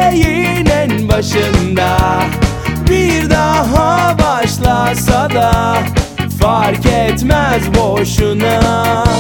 şeyin en başında. Bir daha başlasa da fark etmez boşuna.